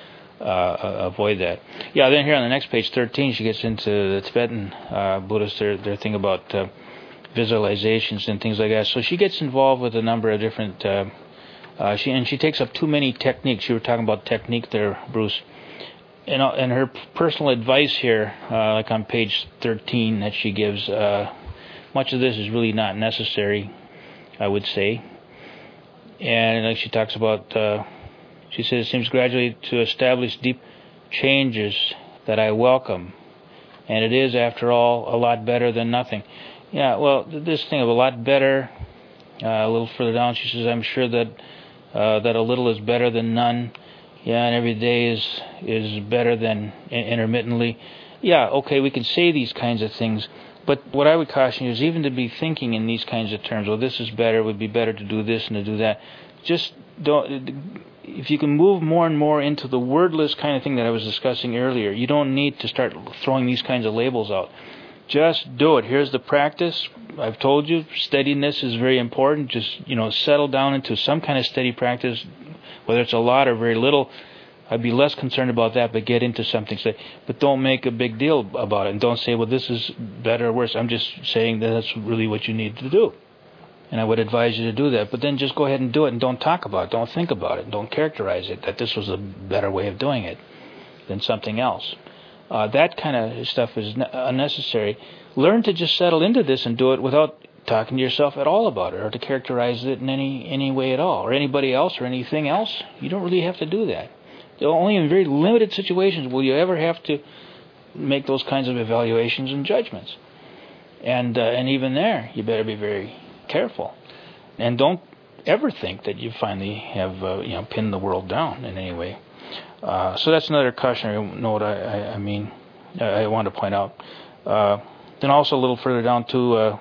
uh, avoid that. Yeah, then here on the next page, thirteen, she gets into the Tibetan uh, Buddhists, their, their thing about uh, visualizations and things like that. So she gets involved with a number of different, uh, uh, she and she takes up too many techniques. You were talking about technique there, Bruce. And, uh, and her personal advice here, uh, like on page thirteen that she gives, uh, much of this is really not necessary, I would say. And like she talks about, uh, she says, it seems gradually to establish deep changes that I welcome. And it is, after all, a lot better than nothing. Yeah, well, this thing of a lot better, uh, a little further down, she says, I'm sure that uh, that a little is better than none. Yeah, and every day is, is better than intermittently. Yeah, okay, we can say these kinds of things. But what I would caution you is even to be thinking in these kinds of terms, well, this is better, it would be better to do this and to do that. Just don't, if you can move more and more into the wordless kind of thing that I was discussing earlier, you don't need to start throwing these kinds of labels out. Just do it. Here's the practice. I've told you, steadiness is very important. Just, you know, settle down into some kind of steady practice, whether it's a lot or very little. I'd be less concerned about that, but get into something. Say, but don't make a big deal about it, and don't say, well, this is better or worse. I'm just saying that that's really what you need to do, and I would advise you to do that. But then just go ahead and do it, and don't talk about it, don't think about it, don't characterize it, that this was a better way of doing it than something else. Uh, that kind of stuff is unnecessary. Learn to just settle into this and do it without talking to yourself at all about it, or to characterize it in any, any way at all, or anybody else, or anything else. You don't really have to do that. Only in very limited situations will you ever have to make those kinds of evaluations and judgments. And uh, and even there, you better be very careful. And don't ever think that you finally have uh, you know pinned the world down in any way. Uh, so that's another cautionary note I, I, I mean, I, I want to point out. Uh, then also a little further down too, uh,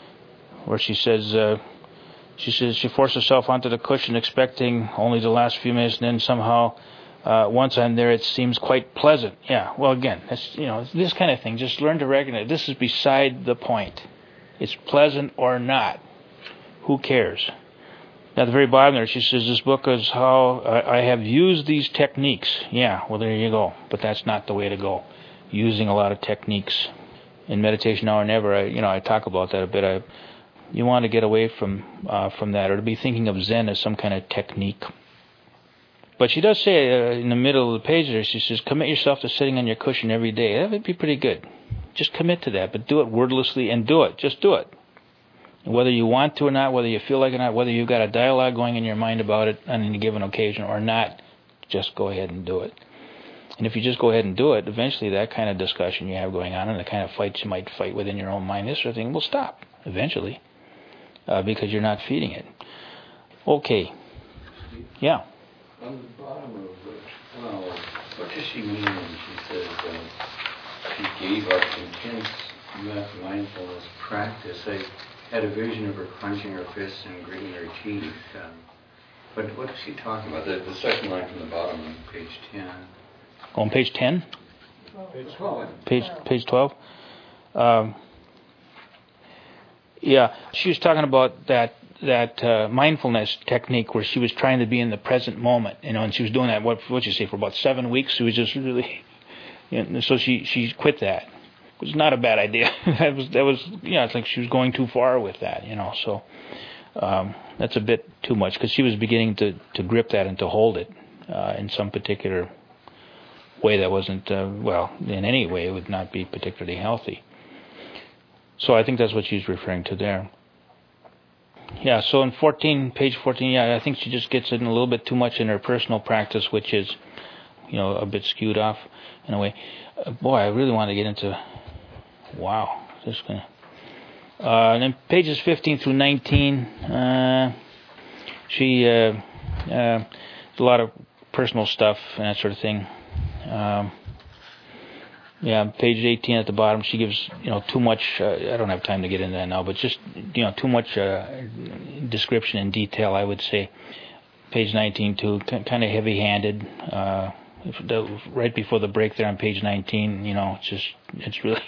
where she says, uh, she says she forced herself onto the cushion expecting only the last few minutes, and then somehow Uh, once I'm there, it seems quite pleasant. Yeah, well, again, that's, you know, this kind of thing. Just learn to recognize this is beside the point. It's pleasant or not. Who cares? Now, at the very bottom there, she says, this book is how I, I have used these techniques. Yeah, well, there you go. But that's not the way to go. using a lot of techniques. In Meditation Now or Never, I, you know, I talk about that a bit. I, you want to get away from uh, from that, or to be thinking of Zen as some kind of technique. But she does say uh, in the middle of the page there, she says, commit yourself to sitting on your cushion every day. That would be pretty good. Just commit to that, but do it wordlessly and do it. Just do it. And whether you want to or not, whether you feel like it or not, whether you've got a dialogue going in your mind about it on any given occasion or not, just go ahead and do it. And if you just go ahead and do it, eventually that kind of discussion you have going on and the kind of fights you might fight within your own mind, this sort of thing, will stop eventually uh, because you're not feeding it. Okay. Yeah. On the bottom of the twelve, what does she mean when she says uh, she gave up intense mindfulness practice? I had a vision of her clenching her fists and gritting her teeth. Um, but what is she talking about? The, the second line from the bottom on page ten. On page ten? Page twelve. Page, page twelve? Um, yeah, she was talking about that that uh, mindfulness technique where she was trying to be in the present moment, you know, and she was doing that, what what'd you say, for about seven weeks? She was just really, you know, so she, she quit that. It was not a bad idea. that was, that was, you know, it's like she was going too far with that, you know, so um, that's a bit too much, because she was beginning to, to grip that and to hold it uh, in some particular way that wasn't, uh, well, in any way it would not be particularly healthy. So I think that's what she's referring to there. Yeah, so in fourteen, page fourteen, yeah, I think she just gets in a little bit too much in her personal practice, which is, you know, a bit skewed off in a way. Uh, boy, I really want to get into, wow, this kind of. Uh, and then pages fifteen through nineteen, uh, she, uh, uh, a lot of personal stuff and that sort of thing. Um, yeah, page eighteen at the bottom, she gives, you know, too much, uh, I don't have time to get into that now, but just, you know, too much uh, description and detail, I would say. Page nineteen, too, kind of heavy-handed. Uh, the, right before the break there on page nineteen, you know, it's just, it's really,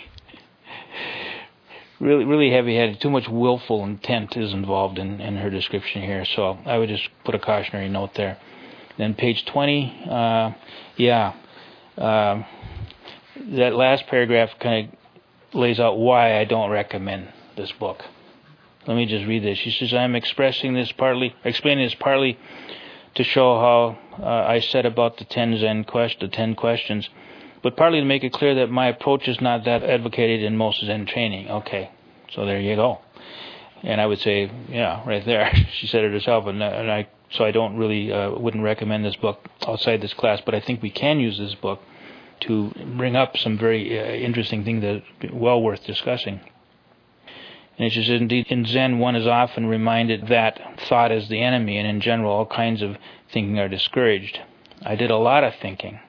really, really heavy-handed. Too much willful intent is involved in, in her description here, so I would just put a cautionary note there. Then page twenty, uh, yeah, um, that last paragraph kind of lays out why I don't recommend this book. Let me just read this. She says, I'm expressing this partly, explaining this partly to show how uh, I said about the ten Zen quest, the ten questions, but partly to make it clear that my approach is not that advocated in most Zen training. Okay, so there you go. And I would say, yeah, right there. She said it herself, and, and I so I don't really uh, wouldn't recommend this book outside this class, but I think we can use this book to bring up some very uh, interesting things that are well worth discussing. And it says, indeed, in Zen, one is often reminded that thought is the enemy, and in general, all kinds of thinking are discouraged. I did a lot of thinking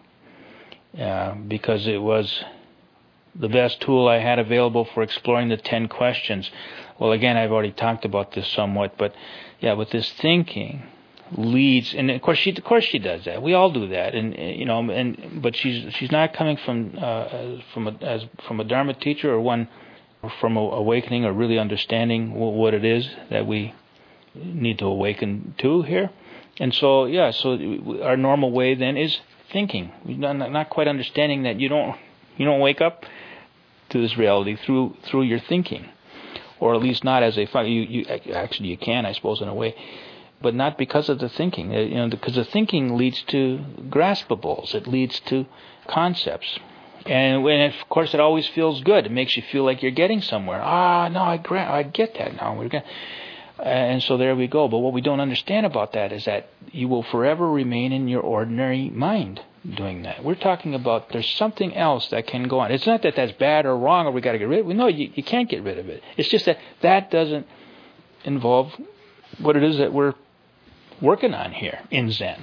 uh, because it was the best tool I had available for exploring the ten questions. Well, again, I've already talked about this somewhat, but yeah, with this thinking leads, and of course she, of course she does that. We all do that, and you know, and but she's she's not coming from uh, from a, as from a Dharma teacher or one from a, awakening or really understanding w- what it is that we need to awaken to here. And so, yeah, so our normal way then is thinking, not, not quite understanding that you don't you don't wake up to this reality through through your thinking, or at least not as a you you actually you can, I suppose, in a way. But not because of the thinking, you know, because the thinking leads to graspables. It leads to concepts, and when it, of course it always feels good. It makes you feel like you're getting somewhere. Ah, no, I gra- I get that now. We're gonna, and so there we go. But what we don't understand about that is that you will forever remain in your ordinary mind doing that. We're talking about there's something else that can go on. It's not that that's bad or wrong or we got to get rid of it. No, you, you can't get rid of it. It's just that that doesn't involve what it is that we're working on here in Zen.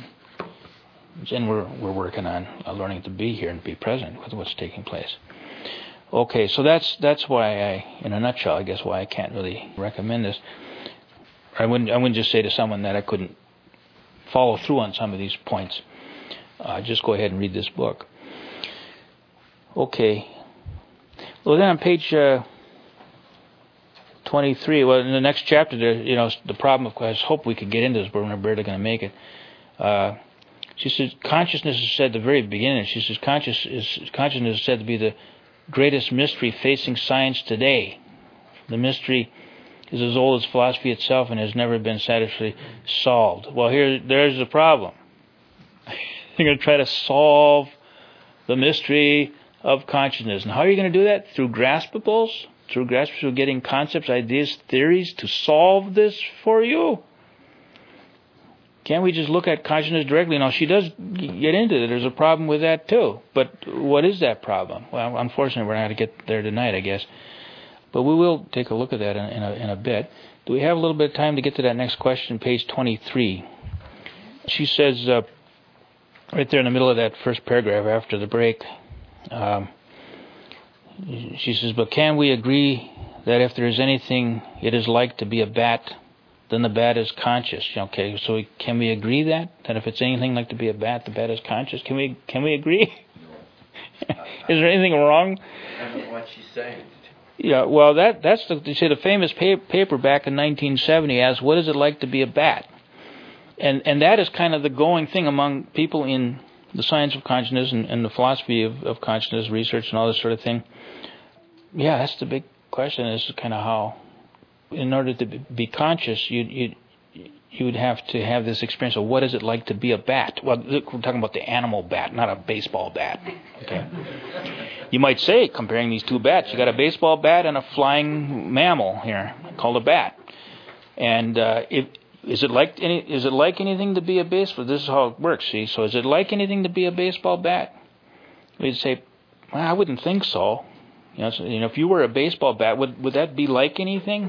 Zen, we're we're working on uh, learning to be here and be present with what's taking place. Okay, so that's that's why I, in a nutshell, I guess why I can't really recommend this. I wouldn't I wouldn't just say to someone that I couldn't follow through on some of these points. Uh, just go ahead and read this book. Okay. Well, then on page uh, twenty-three, well, in the next chapter, there, you know, the problem, of course, I hope we could get into this, but we're barely going to make it. Uh, She says consciousness is said at the very beginning. She says conscious is, consciousness is said to be the greatest mystery facing science today. The mystery is as old as philosophy itself and has never been satisfactorily solved. Well, here there's the problem. You're going to try to solve the mystery of consciousness. And how are you going to do that? Through graspables? Through graspables, through getting concepts, ideas, theories to solve this for you? Can't we just look at consciousness directly? Now, she does get into it. There's a problem with that too. But what is that problem? Well, unfortunately, we're not going to get there tonight, I guess. But we will take a look at that in, in, a, in a bit. Do we have a little bit of time to get to that next question, page twenty-three? She says, uh, right there in the middle of that first paragraph after the break, um, she says, but can we agree that if there is anything it is like to be a bat, then the bat is conscious? Okay, so we, can we agree that? That if it's anything like to be a bat, the bat is conscious? Can we Can we agree? No. Is there anything wrong? I don't know what she's saying. Yeah, well, that that's the, you say the famous pa- paper back in nineteen seventy asked, what is it like to be a bat? And and that is kind of the going thing among people in the science of consciousness and, and the philosophy of, of consciousness research and all this sort of thing. Yeah, that's the big question. This is kind of how, in order to be conscious, you you you would have to have this experience of what is it like to be a bat. Well, we're talking about the animal bat, not a baseball bat. Okay. You might say, comparing these two bats, you got a baseball bat and a flying mammal here called a bat. And uh, if Is it like any? Is it like anything to be a baseball? This is how it works. See, so is it like anything to be a baseball bat? We'd say, well, I wouldn't think so. You know, so, you know, if you were a baseball bat, would would that be like anything?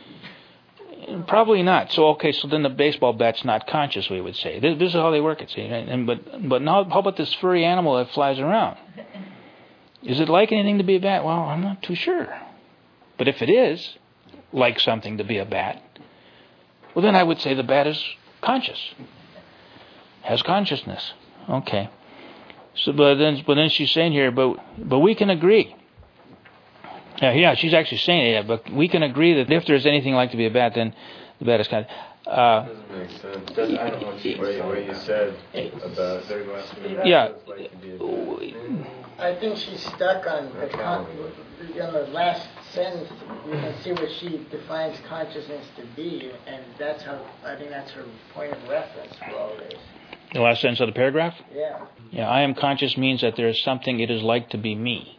Probably not. So okay, so then the baseball bat's not conscious. We would say this, this is how they work it. See, and but but now how about this furry animal that flies around? Is it like anything to be a bat? Well, I'm not too sure. But if it is like something to be a bat, well, then I would say the bat is conscious, has consciousness. Okay. So, but then, but then she's saying here, but but we can agree. Yeah, yeah, she's actually saying it. Yeah, but we can agree that if there's anything like to be a bat, then the bat is conscious. Uh, doesn't make sense. Doesn't, I don't know what you, what you, what you said about there goes to yeah. Like to be a bat. I think she's stuck on the con- in the last sentence. You can see what she defines consciousness to be, and that's how I think that's her point of reference for all this. The last sentence of the paragraph? Yeah. Yeah, I am conscious means that there is something it is like to be me.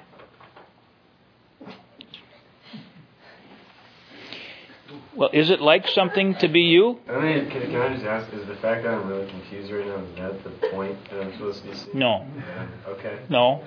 Well, is it like something to be you? I mean, can, can I just ask, is the fact that I'm really confused right now, is that the point that I'm supposed to be seeing? No. Yeah. Okay. No.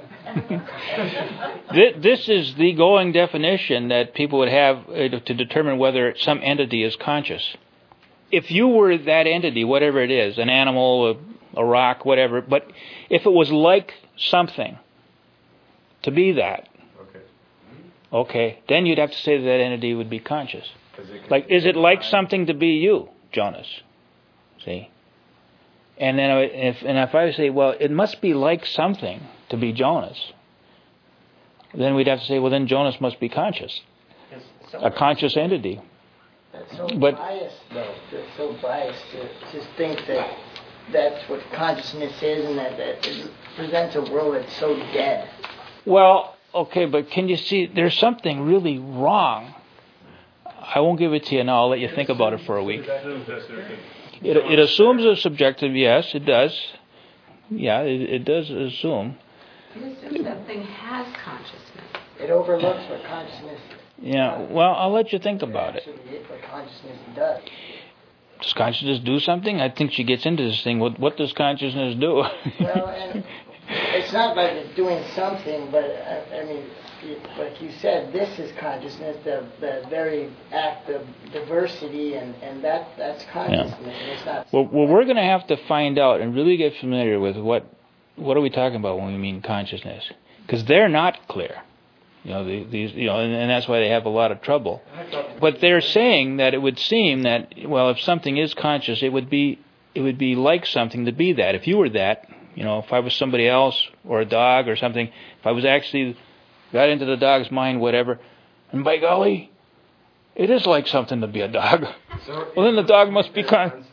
This is the going definition that people would have to determine whether some entity is conscious. If you were that entity, whatever it is, an animal, a, a rock, whatever, but if it was like something, to be that, Okay. okay, then you'd have to say that, that entity would be conscious. Like, is it like something to be you, Jonas? See? And then if and if I say, well, it must be like something to be Jonas, then we'd have to say, well, then Jonas must be conscious, a conscious entity. That's so But, biased, though. That's so biased to just think that that's what consciousness is, and that, that it presents a world that's so dead. Well, okay, but can you see, there's something really wrong. I won't give it to you now. I'll let you think about it for a week. It, it assumes a subjective, yes, it does. Yeah, it, it does assume. It assumes that thing has consciousness. It overlooks what consciousness Yeah, well, I'll let you think about it. actually what consciousness does. Does consciousness do something? I think she gets into this thing. What, what does consciousness do? Well, and it's not like it's doing something, but I, I mean, like you said, this is consciousness, the, the very act of diversity, and, and that that's consciousness. Yeah. And it's not. Well, well, we're going to have to find out and really get familiar with what what are we talking about when we mean consciousness, because they're not clear. You know, the, these, you know, and, and that's why they have a lot of trouble. But they're saying that it would seem that, well, if something is conscious, it would be it would be like something to be that. If you were that, you know, if I was somebody else or a dog or something, if I was actually got into the dog's mind, whatever, and by golly, it is like something to be a dog. So well, then the dog must be con-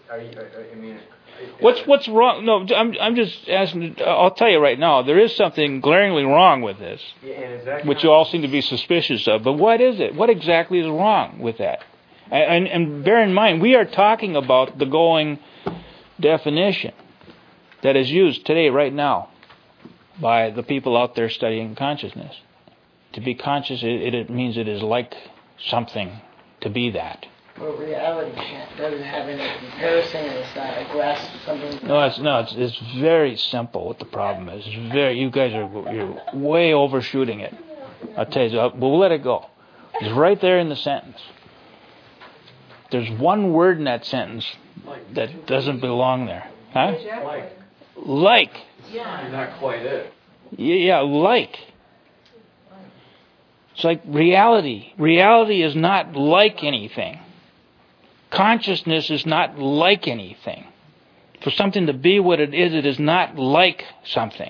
Are you, I, I mean... What's what's wrong? No, I'm I'm just asking. I'll tell you right now. There is something glaringly wrong with this, yeah, and is that which you all seem to be suspicious of. But what is it? What exactly is wrong with that? And, and bear in mind, we are talking about the going definition that is used today, right now, by the people out there studying consciousness. To be conscious, it, it means it is like something to be that. Well, reality can't, doesn't have any comparison, and it's not a grasp of something. No, it's no, it's, it's very simple. What the problem is, it's very. You guys are you're way overshooting it. I'll tell you, we'll let it go. It's right there in the sentence. There's one word in that sentence that doesn't belong there, huh? Like. Like. Yeah. Not quite it. Yeah, yeah, like. It's like reality. Reality is not like anything. Consciousness is not like anything. For something to be what it is, it is not like something.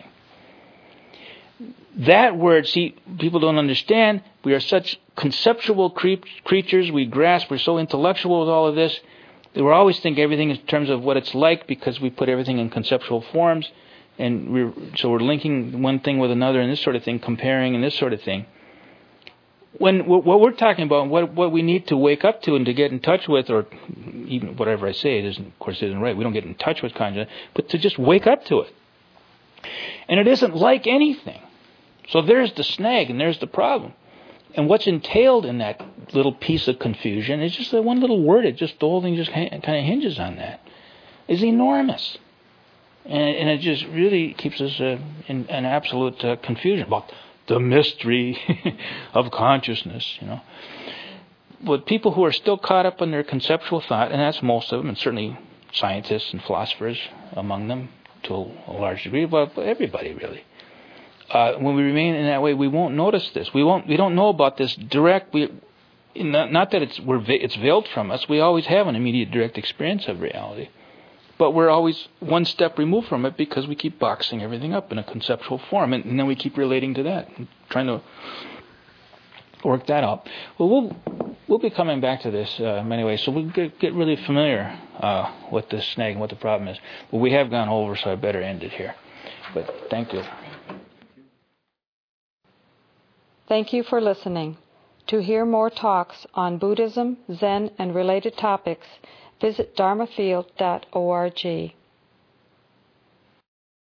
That word, see, people don't understand. We are such conceptual cre- creatures. We grasp. We're so intellectual with all of this. That we always think everything in terms of what it's like because we put everything in conceptual forms. And we're, so we're linking one thing with another and this sort of thing, comparing and this sort of thing. When what we're talking about, what what we need to wake up to and to get in touch with, or even whatever I say, it isn't, of course, it isn't right. We don't get in touch with consciousness, but to just wake up to it. And it isn't like anything. So there's the snag, and there's the problem. And what's entailed in that little piece of confusion is just that one little word. It just the whole thing just kind of hinges on that. Is enormous, and and it just really keeps us uh, in an absolute uh, confusion about the mystery of consciousness, you know. But people who are still caught up in their conceptual thought, and that's most of them, and certainly scientists and philosophers among them to a large degree, but everybody really. Uh, when we remain in that way, we won't notice this. We won't. We don't know about this direct. We, not, not that it's we're it's veiled from us. We always have an immediate, direct experience of reality. But we're always one step removed from it because we keep boxing everything up in a conceptual form. And, and then we keep relating to that, and trying to work that out. Well, we'll, we'll be coming back to this uh, in many ways. So we'll get, get really familiar uh, with this snag and what the problem is. But we have gone over, so I better end it here. But thank you. Thank you for listening. To hear more talks on Buddhism, Zen, and related topics, visit dharma field dot org.